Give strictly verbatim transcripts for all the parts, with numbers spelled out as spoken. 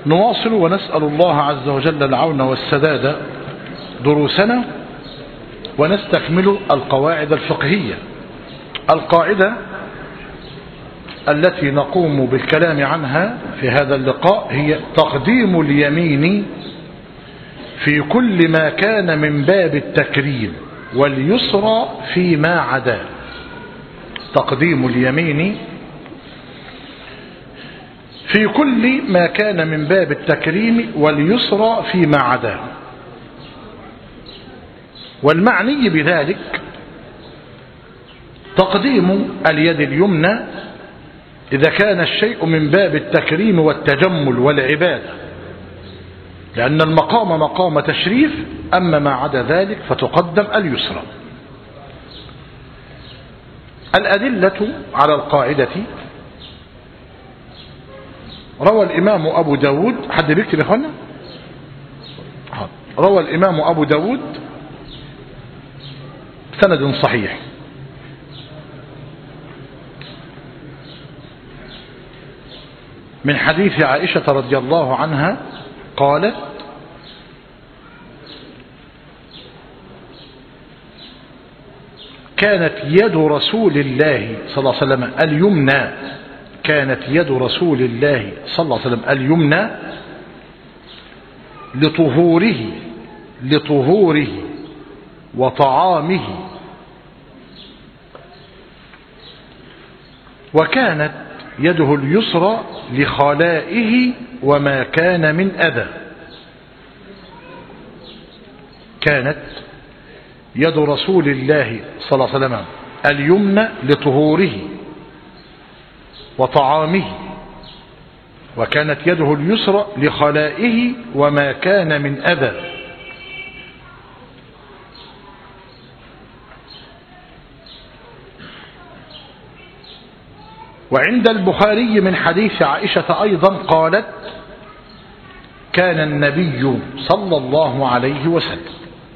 نواصل ونسأل الله عز وجل العون والسداد دروسنا، ونستكمل القواعد الفقهية. القاعدة التي نقوم بالكلام عنها في هذا اللقاء هي تقديم اليمين في كل ما كان من باب التكريم واليسرى فيما عداه. تقديم اليمين في كل ما كان من باب التكريم واليسرى فيما عداه. والمعني بذلك تقديم اليد اليمنى إذا كان الشيء من باب التكريم والتجمل والعبادة، لأن المقام مقام تشريف، أما ما عدا ذلك فتقدم اليسرى. الأدلة على القاعدة: روى الإمام أبو داود، حد بيكتب يا أخوانا؟ روى الإمام أبو داود سند صحيح من حديث عائشة رضي الله عنها قالت: كانت يد رسول الله صلى الله عليه وسلم اليمنى كانت يد رسول الله صلى الله عليه وسلم اليمنى لطهوره لطهوره وطعامه، وكانت يده اليسرى لخلائه وما كان من أذى. كانت يد رسول الله صلى الله عليه وسلم اليمنى لطهوره وطعامه، وكانت يده اليسرى لخلائه وما كان من أذى. وعند البخاري من حديث عائشة أيضا قالت: كان النبي صلى الله عليه وسلم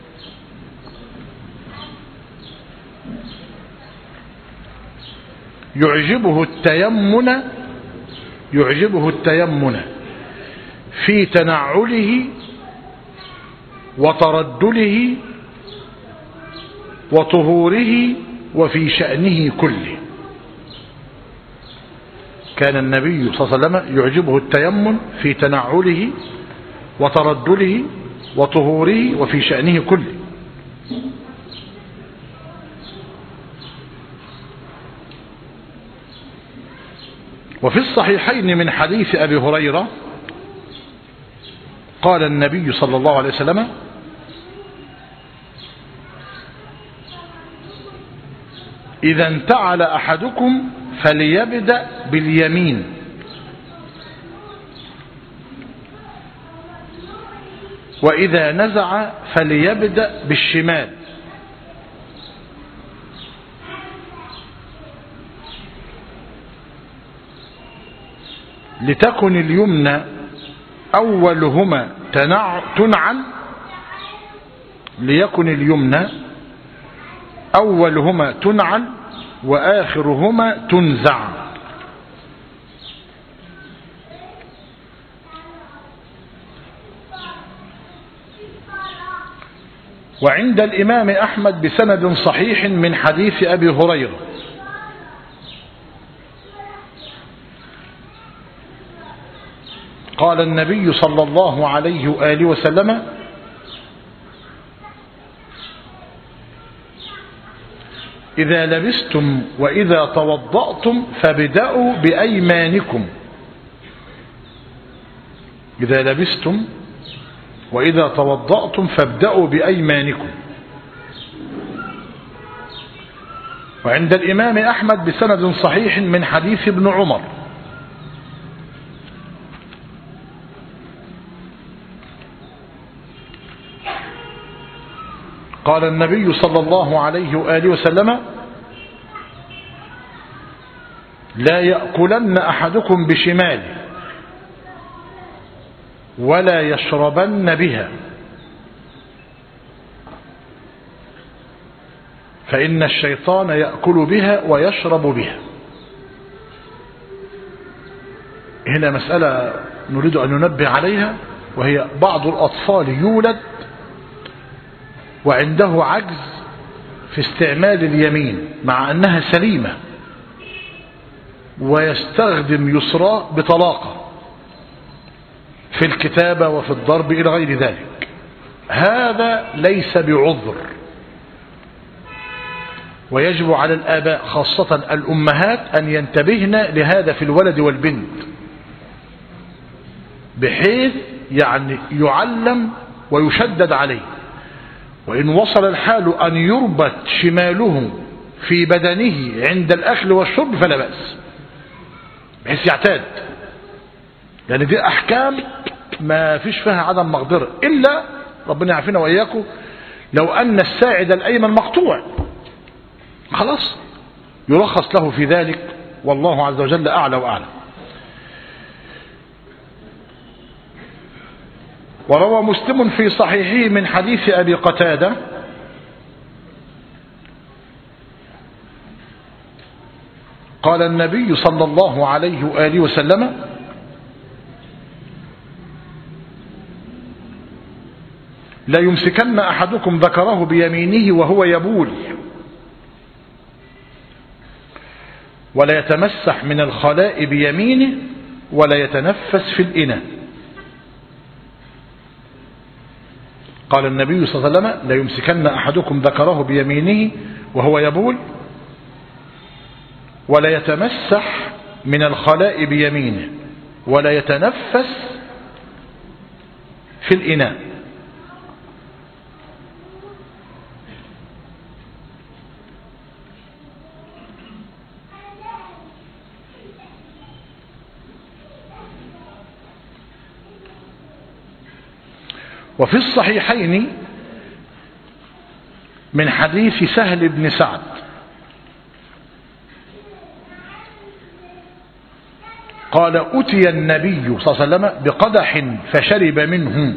يعجبه التيمن يعجبه التيمن في تنعله وتردله وطهوره وفي شأنه كله. كان النبي صلى الله عليه وسلم يعجبه التيمن في تنعله وتردله وطهوره وفي شأنه كله. وفي الصحيحين من حديث أبي هريرة قال النبي صلى الله عليه وسلم: إذا انتعل أحدكم فليبدأ باليمين، وإذا نزع فليبدأ بالشمال، لتكن اليمنى أولهما تنعل ليكن اليمنى أولهما تنعل وآخرهما تنزع. وعند الإمام أحمد بسند صحيح من حديث أبي هريرة قال النبي صلى الله عليه وآله وسلم: إذا لبستم وإذا توضأتم فابدأوا بأيمانكم. إذا لبستم وإذا توضأتم فابدأوا بأيمانكم. وعند الإمام أحمد بسند صحيح من حديث ابن عمر قال النبي صلى الله عليه وآله وسلم: لا يأكلن أحدكم بشماله ولا يشربن بها، فإن الشيطان يأكل بها ويشرب بها. هنا مسألة نريد أن ننبه عليها، وهي بعض الأطفال يولد وعنده عجز في استعمال اليمين مع أنها سليمة، ويستخدم يسرى بطلاقة في الكتابة وفي الضرب إلى غير ذلك. هذا ليس بعذر، ويجب على الآباء خاصة الأمهات أن ينتبهن لهذا في الولد والبنت، بحيث يعني يعلم ويشدد عليه، وإن وصل الحال أن يربط شماله في بدنه عند الأكل والشرب فلا بأس، بحيث يعتاد، لأن دي أحكام ما فيش فيها عدم مقدرة، إلا ربنا يعافينا وإياكم لو أن الساعد الأيمن مقطوع، خلاص يرخص له في ذلك، والله عز وجل أعلى وأعلم. وروى مسلم في صحيحه من حديث أبي قتادة قال النبي صلى الله عليه وآله وسلم: لا يمسكن أحدكم ذكره بيمينه وهو يبول، ولا يتمسح من الخلاء بيمينه، ولا يتنفس في الإناء. قال النبي صلى الله عليه وسلم: لا يمسكن أحدكم ذكره بيمينه وهو يبول، ولا يتمسح من الخلاء بيمينه، ولا يتنفس في الإناء. وفي الصحيحين من حديث سهل بن سعد قال: أتي النبي صلى الله عليه وسلم بقدح فشرب منه.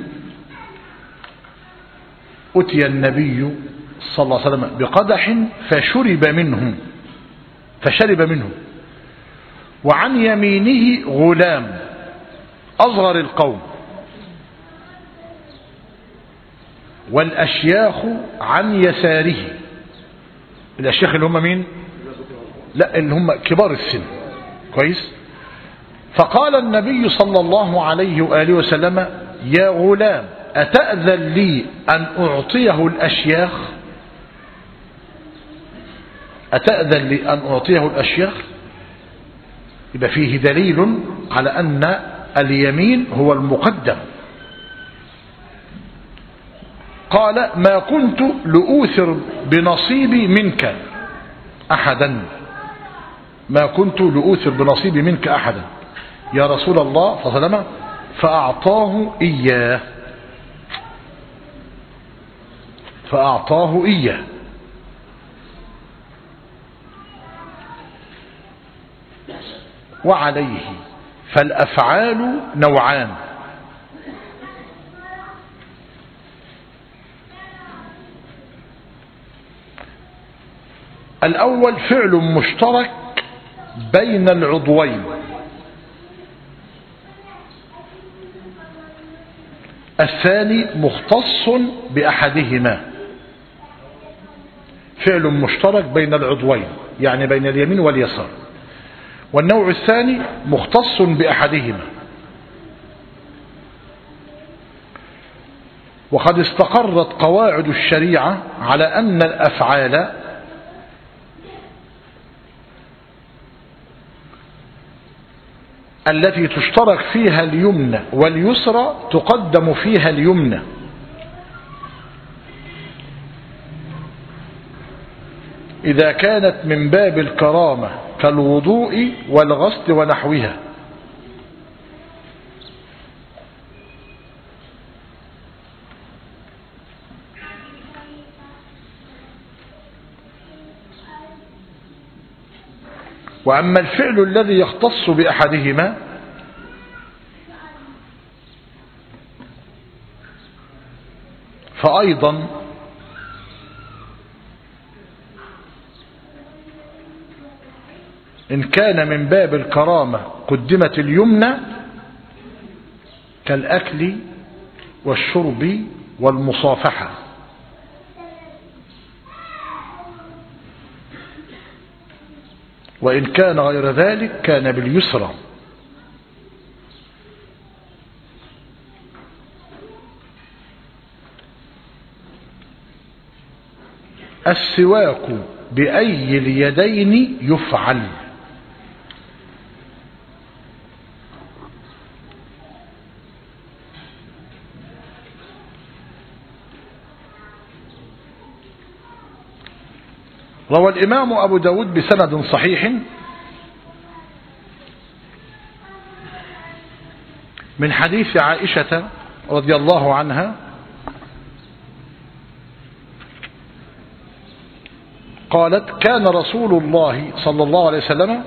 أتي النبي صلى الله عليه وسلم بقدح فشرب منه فشرب منه وعن يمينه غلام أصغر القوم، والأشياخ عن يساره. الأشياخ اللي هم مين؟ لا، اللي هم كبار السن، كويس. فقال النبي صلى الله عليه وآله وسلم: يا غلام، أتأذن لي أن أعطيه الأشياخ؟ أتأذن لي أن أعطيه الأشياخ؟ يبقى فيه دليل على أن اليمين هو المقدم. قال: ما كنت لأوثر بنصيبي منك أحدا، ما كنت لأوثر بنصيبي منك أحدا يا رسول الله صلى الله عليه وسلم. فأعطاه إياه فأعطاه إياه وعليه فالأفعال نوعان: الأول فعل مشترك بين العضوين، الثاني مختص بأحدهما. فعل مشترك بين العضوين يعني بين اليمين واليسار، والنوع الثاني مختص بأحدهما. وقد استقرت قواعد الشريعة على أن الأفعال التي تشترك فيها اليمنى واليسرى تقدم فيها اليمنى، إذا كانت من باب الكرامة كالوضوء والغسل ونحوها. وأما الفعل الذي يختص بأحدهما فأيضا إن كان من باب الكرامة قدمت اليمنى، كالأكل والشرب والمصافحة. وإن كان غير ذلك كان باليسرى. السواك بأي اليدين يفعل؟ روى الإمام أبو داود بسند صحيح من حديث عائشة رضي الله عنها قالت: كان رسول الله صلى الله عليه وسلم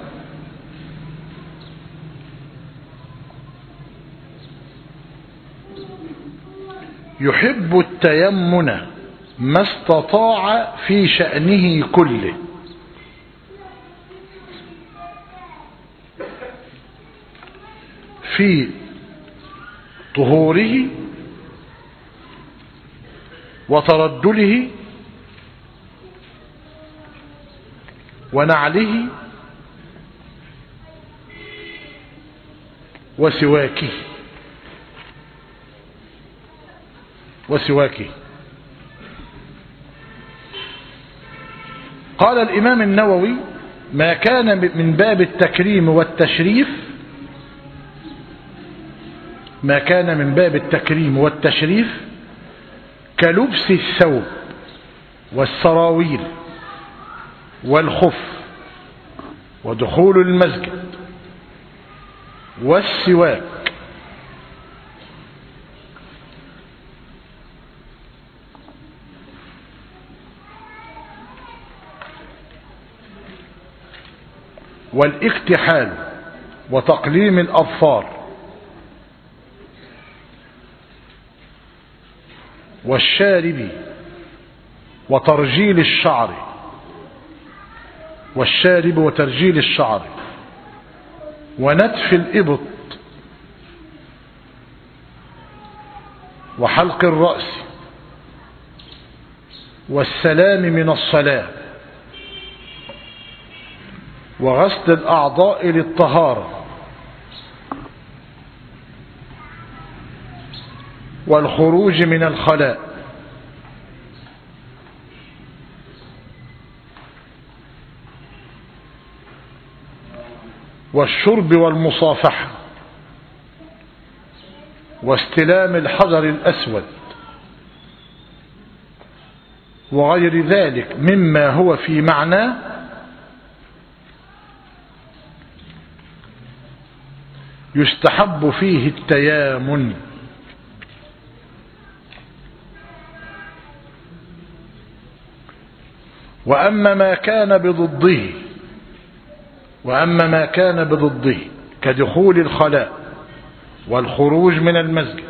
يحب التيمن ما استطاع في شأنه كله، في طهوره وترجله ونعله وسواكه وسواكه قال الإمام النووي: ما كان من باب التكريم والتشريف ما كان من باب التكريم والتشريف كلبس الثوب والسراويل والخف ودخول المسجد والسواك. والاكتحال وتقليم الأظفار والشارب وترجيل الشعر والشارب وترجيل الشعر ونتف الإبط وحلق الرأس والسلام من الصلاة وغسل الأعضاء للطهارة والخروج من الخلاء والشرب والمصافحة واستلام الحجر الأسود وغير ذلك مما هو في معناه يستحب فيه التيامن. وأما ما كان بضده وأما ما كان بضده كدخول الخلاء والخروج من المسجد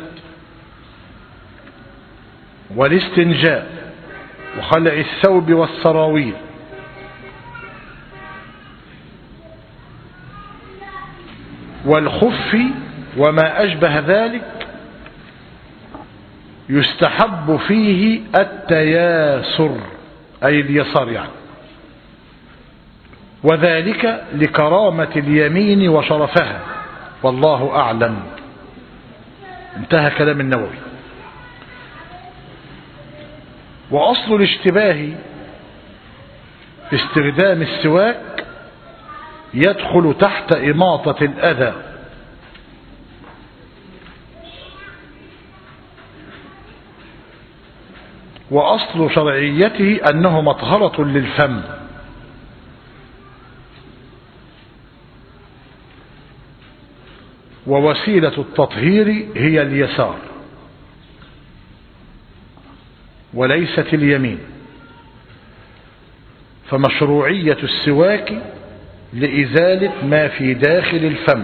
والاستنجاء وخلع الثوب والسراويل والخف وما أشبه ذلك يستحب فيه التياسر أي اليسار يعني، وذلك لكرامة اليمين وشرفها، والله أعلم. انتهى كلام النووي. وأصل الاشتباه في استخدام السواك يدخل تحت إماطة الأذى وأصل شرعيته أنه مطهرة للفم، ووسيلة التطهير هي اليسار وليست اليمين، فمشروعية السواك لإزالة ما في داخل الفم.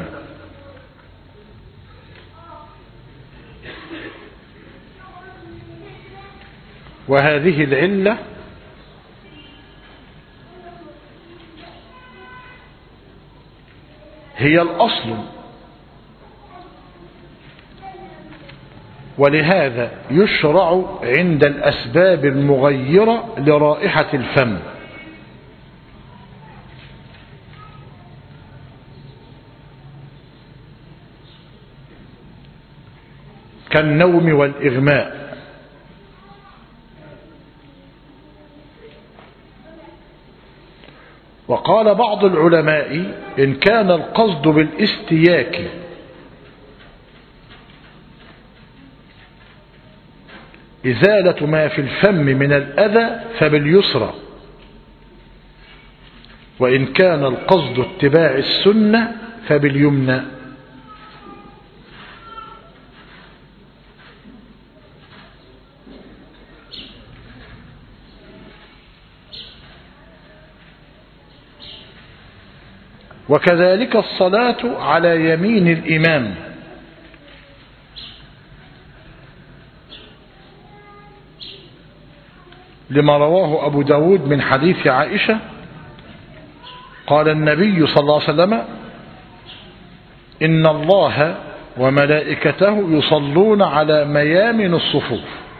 وهذه العلة هي الأصل ولهذا يشرع عند الأسباب المغيرة لرائحة الفم، كالنوم والإغماء. وقال بعض العلماء إن كان القصد بالاستياك إزالة ما في الفم من الأذى فباليسرى، وإن كان القصد اتباع السنة فباليمنى. وكذلك الصلاة على يمين الإمام، لما رواه أبو داود من حديث عائشة قال النبي صلى الله عليه وسلم: إن الله وملائكته يصلون على ميامن الصفوف.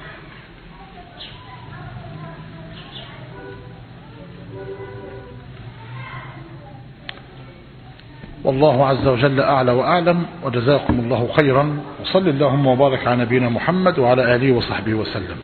والله عز وجل أعلى وأعلم، وجزاكم الله خيرا، وصل اللهم وبارك على نبينا محمد وعلى آله وصحبه وسلم.